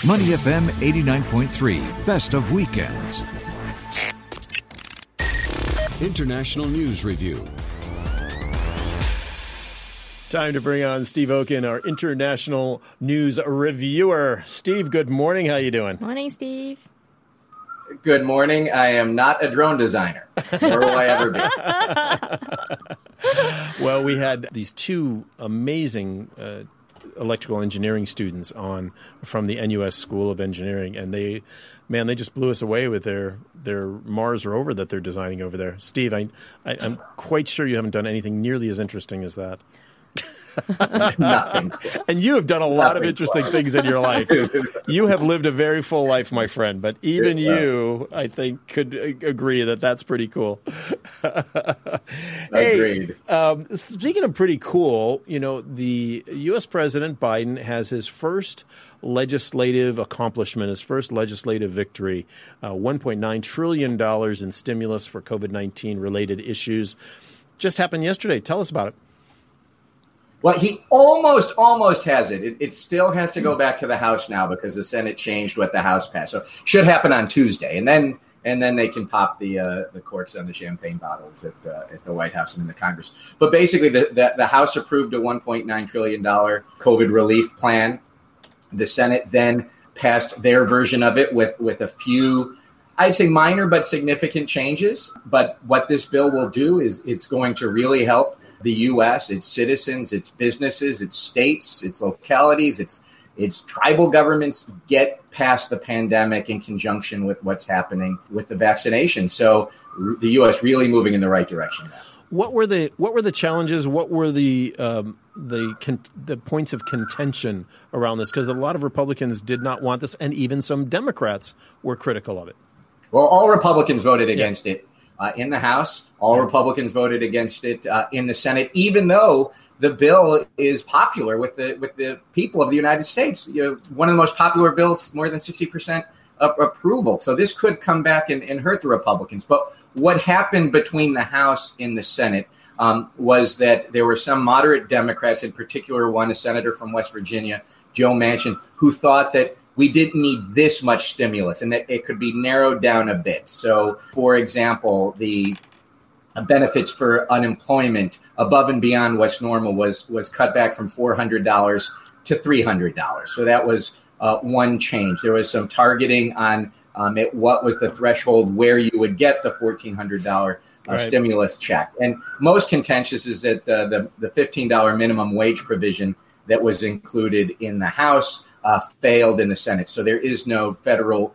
Money FM 89.3, best of weekends. International News Review. Time to bring on Steve Okun, our international news reviewer. Steve, good morning. How you doing? Morning, Steve. Good morning. I am not a drone designer, nor will I ever be. Well, we had these two amazing electrical engineering students on from the NUS School of Engineering, and they just blew us away with their Mars rover that they're designing over there. Steve, I'm quite sure you haven't done anything nearly as interesting as that. Nothing. And you have done a lot of interesting things in your life. You have lived a very full life, my friend, but even you, I think, could agree that that's pretty cool. Agreed. Speaking of pretty cool, the U.S. President Biden has his first legislative accomplishment, his first legislative victory, $1.9 trillion in stimulus for COVID-19 related issues. Just happened yesterday. Tell us about it. Well, he almost has it. It still has to go back to the House now because the Senate changed what the House passed. So should happen on Tuesday, and then they can pop the corks on the champagne bottles at the White House and in the Congress. But basically, the House approved a $1.9 trillion COVID relief plan. The Senate then passed their version of it with a few, I'd say, minor but significant changes. But what this bill will do is it's going to really help the U.S., its citizens, its businesses, its states, its localities, its tribal governments get past the pandemic in conjunction with what's happening with the vaccination. So the U.S. really moving in the right direction now. What were the challenges? What were the points of contention around this? Because a lot of Republicans did not want this, and even some Democrats were critical of it. Well, all Republicans voted against it. In the House, all Republicans voted against it in the Senate, even though the bill is popular with the people of the United States. One of the most popular bills, more than 60% approval. So this could come back and hurt the Republicans. But what happened between the House and the Senate was that there were some moderate Democrats, in particular one, a senator from West Virginia, Joe Manchin, who thought that we didn't need this much stimulus and that it could be narrowed down a bit. So, for example, the benefits for unemployment above and beyond what's normal was cut back from $400 to $300. So that was one change. There was some targeting on what was the threshold where you would get the $1,400 stimulus check. And most contentious is that the $15 minimum wage provision that was included in the House failed in the Senate. So there is no federal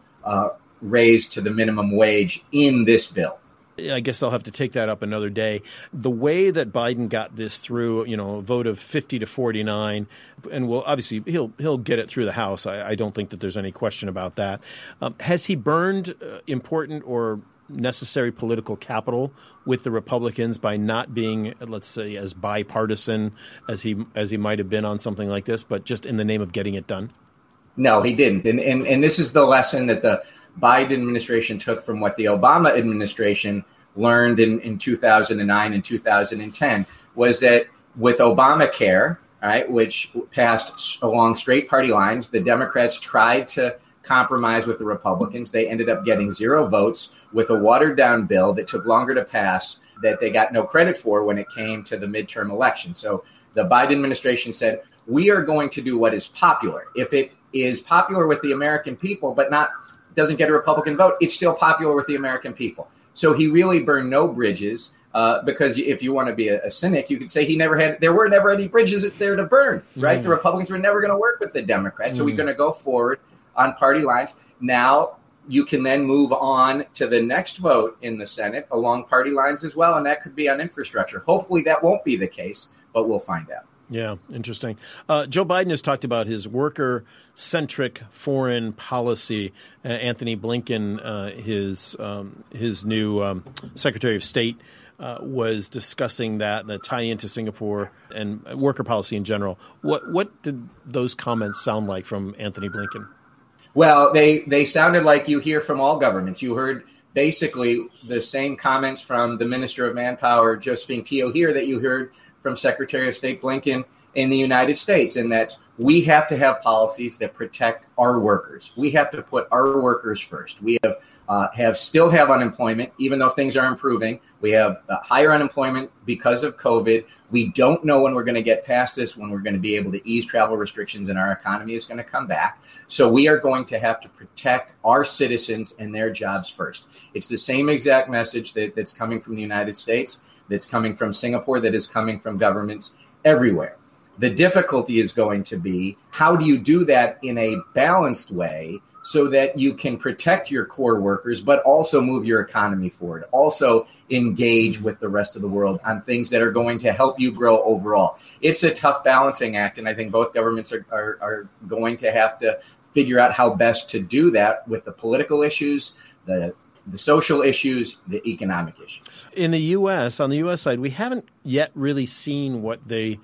raise to the minimum wage in this bill. I guess I'll have to take that up another day. The way that Biden got this through, a vote of 50 to 49, and obviously he'll get it through the House. I don't think that there's any question about that. Has he burned important or necessary political capital with the Republicans by not being, let's say, as bipartisan as he might have been on something like this, but just in the name of getting it done? No, he didn't. And this is the lesson that the Biden administration took from what the Obama administration learned in 2009 and 2010, was that with Obamacare, right, which passed along straight party lines, the Democrats tried to compromise with the Republicans. They ended up getting 0 votes with a watered down bill that took longer to pass, that they got no credit for when it came to the midterm election. So the Biden administration said, we are going to do what is popular. If it is popular with the American people, but doesn't get a Republican vote, it's still popular with the American people. So he really burned no bridges, because if you want to be a cynic, you could say there were never any bridges there to burn, right? The Republicans were never going to work with the Democrats. So we're going to go forward on party lines. Now you can then move on to the next vote in the Senate along party lines as well, and that could be on infrastructure. Hopefully that won't be the case, but we'll find out. Yeah, interesting. Joe Biden has talked about his worker-centric foreign policy. Anthony Blinken, his new Secretary of State, was discussing that and the tie into Singapore and worker policy in general. What did those comments sound like from Anthony Blinken? Well, they sounded like you hear from all governments. You heard basically the same comments from the Minister of Manpower, Josephine Teo, here that you heard from Secretary of State Blinken in the United States, in that we have to have policies that protect our workers. We have to put our workers first. We still have unemployment, even though things are improving. We have higher unemployment because of COVID. We don't know when we're going to get past this, when we're going to be able to ease travel restrictions and our economy is going to come back. So we are going to have to protect our citizens and their jobs first. It's the same exact message that's coming from the United States, that's coming from Singapore, that is coming from governments everywhere. The difficulty is going to be, how do you do that in a balanced way so that you can protect your core workers, but also move your economy forward, also engage with the rest of the world on things that are going to help you grow overall. It's a tough balancing act, and I think both governments are going to have to figure out how best to do that with the political issues, the social issues, the economic issues. In the U.S., on the U.S. side, we haven't yet really seen what the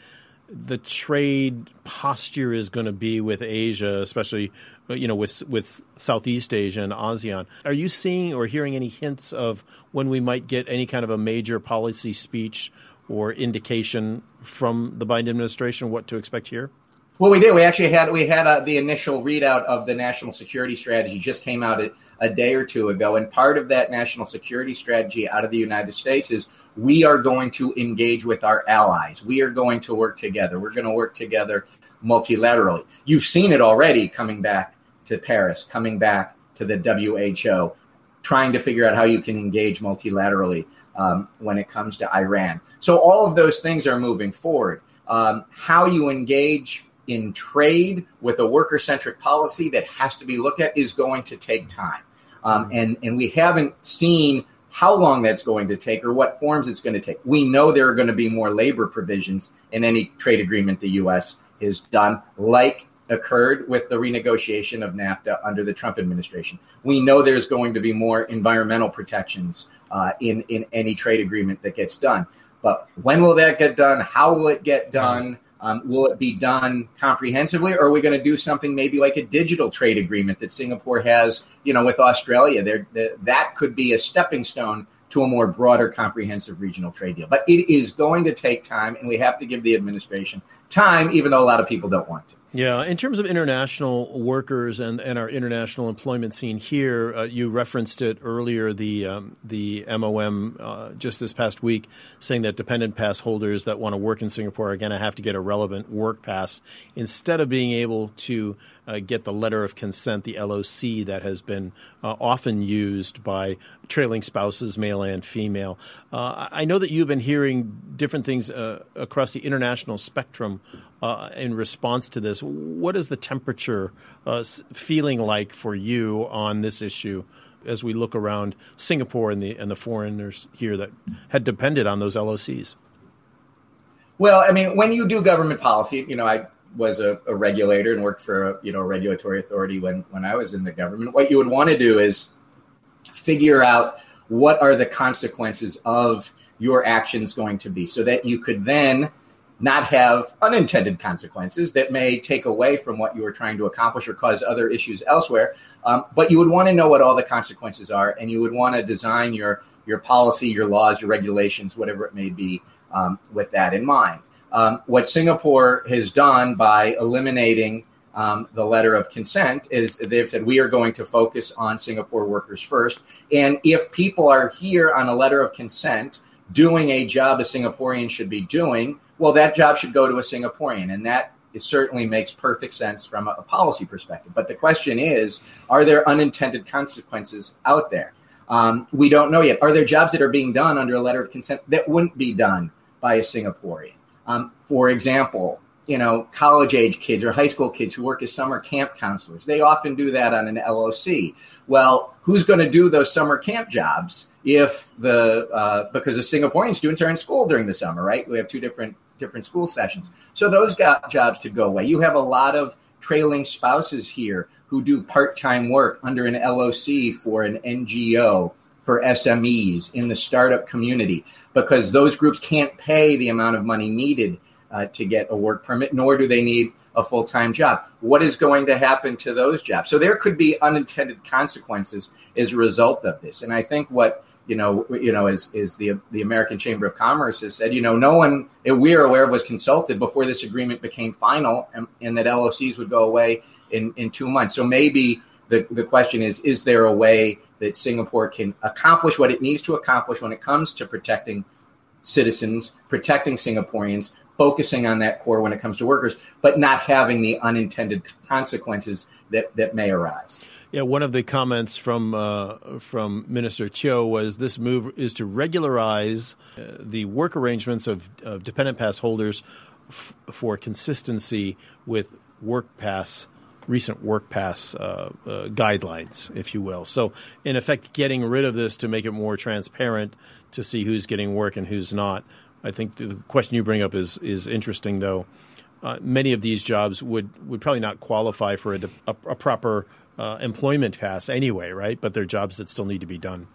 trade posture is going to be with Asia, especially, with Southeast Asia and ASEAN. Are you seeing or hearing any hints of when we might get any kind of a major policy speech or indication from the Biden administration what to expect here? Well, we did. We actually had the initial readout of the national security strategy just came out a day or two ago. And part of that national security strategy out of the United States is we are going to engage with our allies. We are going to work together. We're going to work together multilaterally. You've seen it already coming back to Paris, coming back to the WHO, trying to figure out how you can engage multilaterally when it comes to Iran. So all of those things are moving forward. How you engage in trade with a worker-centric policy that has to be looked at is going to take time. And we haven't seen how long that's going to take or what forms it's going to take. We know there are going to be more labor provisions in any trade agreement the U.S. has done, like occurred with the renegotiation of NAFTA under the Trump administration. We know there's going to be more environmental protections in any trade agreement that gets done. But when will that get done? How will it get done? Will it be done comprehensively, or are we going to do something maybe like a digital trade agreement that Singapore has, with Australia? That could be a stepping stone to a more broader, comprehensive regional trade deal. But it is going to take time, and we have to give the administration time, even though a lot of people don't want to. Yeah. In terms of international workers and our international employment scene here, you referenced it earlier, the MOM just this past week, saying that dependent pass holders that want to work in Singapore are going to have to get a relevant work pass instead of being able to get the letter of consent, the LOC, that has been often used by trailing spouses, male and female. I know that you've been hearing different things across the international spectrum in response to this. What is the temperature feeling like for you on this issue as we look around Singapore and the foreigners here that had depended on those LOCs? Well, I mean, when you do government policy, I was a regulator and worked for a regulatory authority when I was in the government. What you would want to do is figure out what are the consequences of your actions going to be, so that you could then not have unintended consequences that may take away from what you were trying to accomplish or cause other issues elsewhere. But you would want to know what all the consequences are, and you would want to design your policy, your laws, your regulations, whatever it may be, with that in mind. What Singapore has done by eliminating the letter of consent is they've said, we are going to focus on Singapore workers first. And if people are here on a letter of consent doing a job a Singaporean should be doing, well, that job should go to a Singaporean. And that certainly makes perfect sense from a policy perspective. But the question is, are there unintended consequences out there? We don't know yet. Are there jobs that are being done under a letter of consent that wouldn't be done by a Singaporean? For example, college-age kids or high school kids who work as summer camp counselors, they often do that on an LOC. Well, who's going to do those summer camp jobs if because the Singaporean students are in school during the summer, right? We have two different school sessions. So those jobs could go away. You have a lot of trailing spouses here who do part-time work under an LOC for an NGO, for SMEs in the startup community, because those groups can't pay the amount of money needed to get a work permit, nor do they need a full-time job. What is going to happen to those jobs? So there could be unintended consequences as a result of this. And I think what as the American Chamber of Commerce has said, no one that we're aware of was consulted before this agreement became final, and that LOCs would go away in 2 months. So maybe the question is there a way that Singapore can accomplish what it needs to accomplish when it comes to protecting citizens, protecting Singaporeans, focusing on that core when it comes to workers, but not having the unintended consequences that may arise. Yeah, one of the comments from Minister Teo was this move is to regularize the work arrangements of dependent pass holders for consistency with recent work pass guidelines, if you will. So, in effect, getting rid of this to make it more transparent to see who's getting work and who's not. I think the question you bring up is interesting, though. Many of these jobs would probably not qualify for a proper employment pass anyway, right? But they're jobs that still need to be done.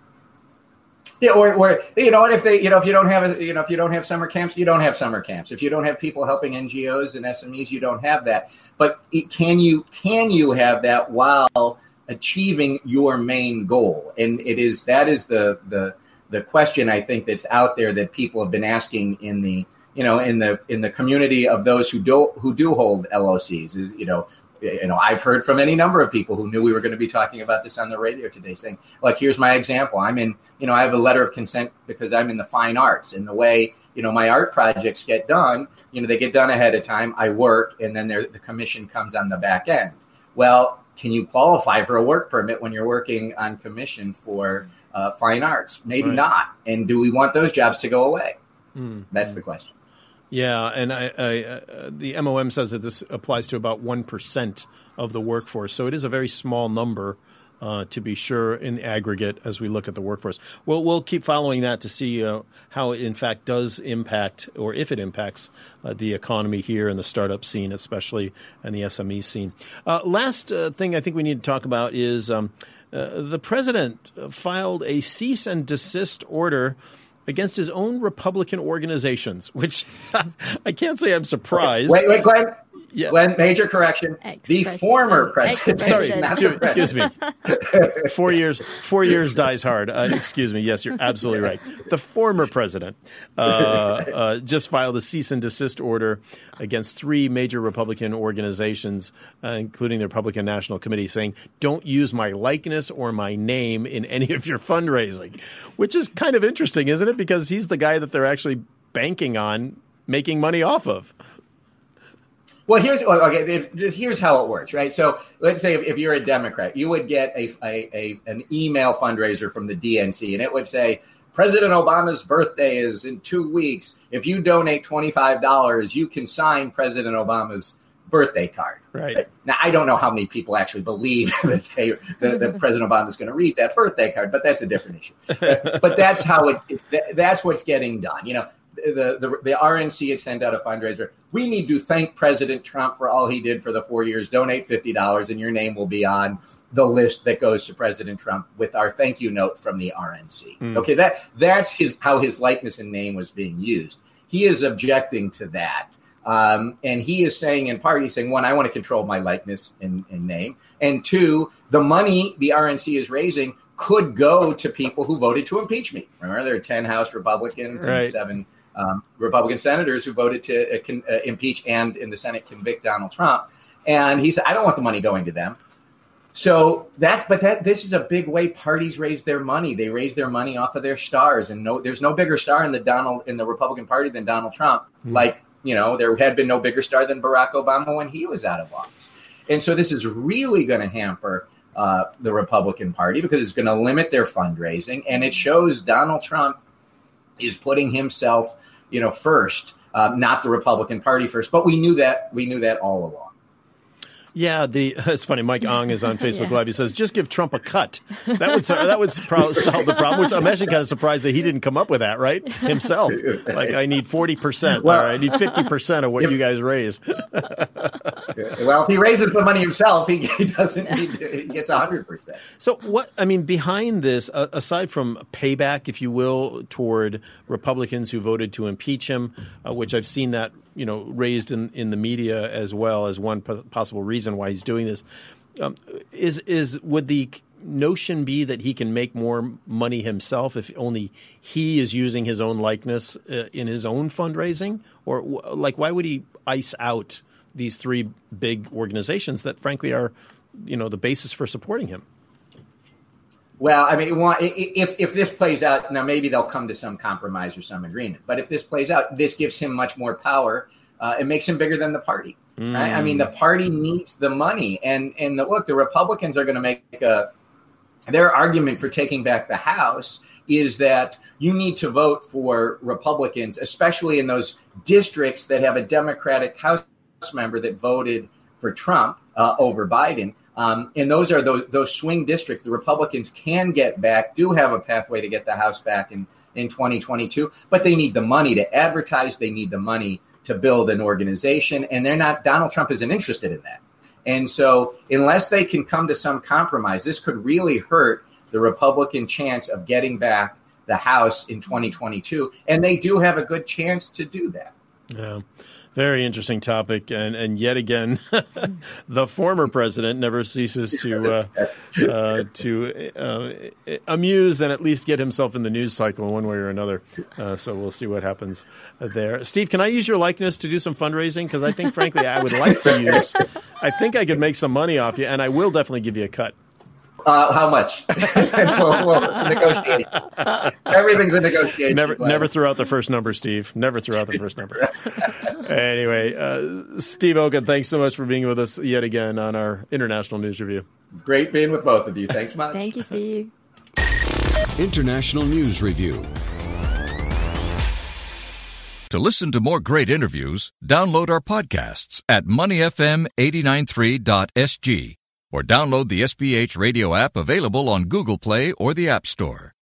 Yeah, or if you don't have summer camps, you don't have summer camps. If you don't have people helping NGOs and SMEs, you don't have that. But can you have that while achieving your main goal? And that is the question I think that's out there that people have been asking in the community of those who do hold LOCs. I've heard from any number of people who knew we were going to be talking about this on the radio today, saying, "Like, here's my example. I have a letter of consent because I'm in the fine arts, and the way my art projects get done, they get done ahead of time. I work, and then the commission comes on the back end. Well, can you qualify for a work permit when you're working on commission for fine arts? Maybe not. And do we want those jobs to go away? That's the question." Yeah, and the MOM says that this applies to about 1% of the workforce. So it is a very small number, to be sure, in the aggregate as we look at the workforce. We'll keep following that to see how it, in fact, does impact, or if it impacts, the economy here and the startup scene, especially, and the SME scene. Last thing I think we need to talk about is the president filed a cease and desist order against his own Republican organizations, which I can't say I'm surprised. Wait, Glenn. Yeah. Glenn, major correction. The former president. Sorry, excuse me. 4 years. 4 years dies hard. Excuse me. Yes, you're absolutely right. The former president just filed a cease and desist order against 3 major Republican organizations, including the Republican National Committee, saying, "Don't use my likeness or my name in any of your fundraising," which is kind of interesting, isn't it? Because he's the guy that they're actually banking on making money off of. Well, here's how it works, right? So let's say if you're a Democrat, you would get an email fundraiser from the DNC, and it would say, "President Obama's birthday is in 2 weeks. If you donate $25, you can sign President Obama's birthday card." Right. Now, I don't know how many people actually believe that President Obama is going to read that birthday card, but that's a different issue. But that's how that's what's getting done. The RNC had sent out a fundraiser. "We need to thank President Trump for all he did for the 4 years. Donate $50 and your name will be on the list that goes to President Trump with our thank you note from the RNC." Okay, that's how his likeness and name was being used. He is objecting to that. And he is saying, in part, he's saying, 1, I want to control my likeness and name. And 2, the money the RNC is raising could go to people who voted to impeach me. Remember, there are 10 House Republicans and 7 Republican senators who voted to impeach and in the Senate convict Donald Trump. And he said, I don't want the money going to them. So this is a big way parties raise their money. They raise their money off of their stars. And there's no bigger star in the Republican Party than Donald Trump. Like, there had been no bigger star than Barack Obama when he was out of office. And so this is really going to hamper the Republican Party because it's going to limit their fundraising. And it shows Donald Trump is putting himself, first, not the Republican Party first. But we knew that all along. Yeah, it's funny. Mike Ong is on Facebook Live. He says, "Just give Trump a cut." That would solve the problem. Which I'm actually kind of surprised that he didn't come up with that, right? Himself, like, I need 40%, or I need 50% of what you guys raise. Well, if he raises the money himself, he doesn't. He gets 100%. So behind this, aside from payback, if you will, toward Republicans who voted to impeach him, which I've seen that raised in the media as well as one possible reason why he's doing this, would the notion be that he can make more money himself if only he is using his own likeness in his own fundraising? Or why would he ice out these three big organizations that, frankly, are, the basis for supporting him? Well, I mean, if this plays out, now maybe they'll come to some compromise or some agreement. But if this plays out, this gives him much more power. It makes him bigger than the party. Right? I mean, the party needs the money. And the Republicans are going to make their argument for taking back the House is that you need to vote for Republicans, especially in those districts that have a Democratic House member that voted for Trump over Biden. And those are those swing districts the Republicans can get back, do have a pathway to get the House back in 2022, but they need the money to advertise. They need the money to build an organization. And Donald Trump isn't interested in that. And so unless they can come to some compromise, this could really hurt the Republican chance of getting back the House in 2022. And they do have a good chance to do that. Yeah. Very interesting topic, and yet again, the former president never ceases to amuse and at least get himself in the news cycle one way or another. So we'll see what happens there. Steve, can I use your likeness to do some fundraising? Because I think, frankly, I would like to use. I think I could make some money off you, and I will definitely give you a cut. How much? Well, it's negotiating. Everything's a negotiation. Never throw out the first number, Steve. Never throw out the first number. Anyway, Steve Okun, thanks so much for being with us yet again on our International News Review. Great being with both of you. Thanks much. Thank you, Steve. International News Review. To listen to more great interviews, download our podcasts at moneyfm893.sg or download the SBH radio app available on Google Play or the App Store.